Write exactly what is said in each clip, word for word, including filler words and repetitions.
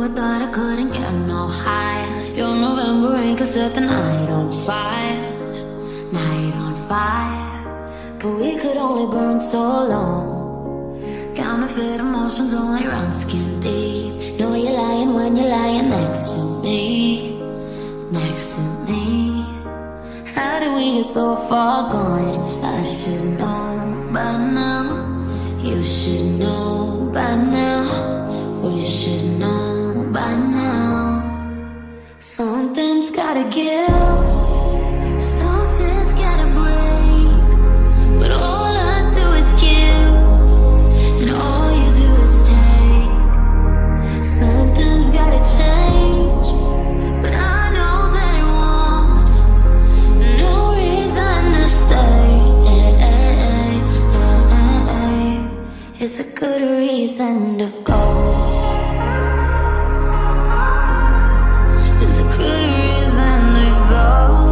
I thought I couldn't get no higher. Your November rain could set the night on fire, night on fire. But we could only burn so long. Counterfeit emotions only run skin deep. Know you're lying when you're lying next to me, next to me. How did we get so far gone? I should know by now. You should know by now. We should know by now. Something's gotta give, something's gotta break. But all I do is give, and all you do is take. Something's gotta change, but I know that it won't. No reason to stay. It's a good reason to go. It's a good reason to go.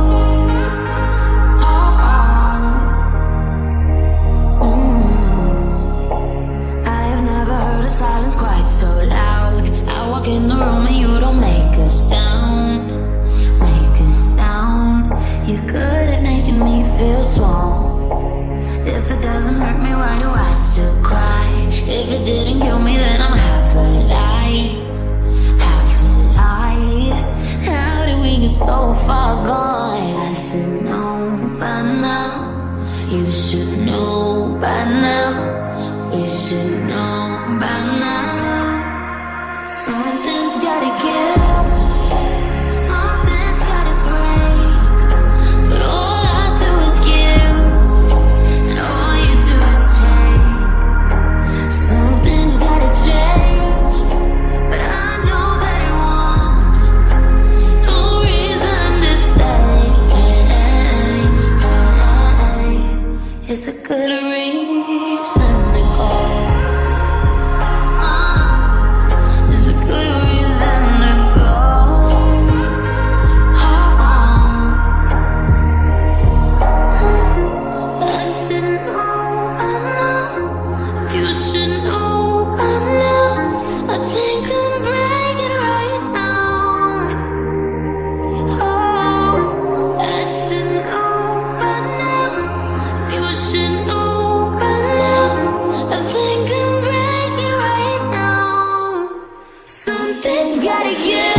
Oh, mm. I have never heard a silence quite so loud. I walk in the room and you don't make a sound, make a sound. You're good at making me feel small. If it doesn't hurt me, why do I still cry? If it didn't kill me, then I'm half alive, half alive. How did we get so far gone? I should know by now. You should know by now. We should know by now. Something's gotta give, something's gotta break. But all I do is give, and all you do is take. Something's gotta change, but I know that it won't. No reason to stay. It's a good reason to go. Uh, it's a good reason to go. Oh, I should know by now. You should know by now. I think I'm breaking right now. Oh, I should know by now. You should know by now. I think I'm breaking right now. Something's gotta give.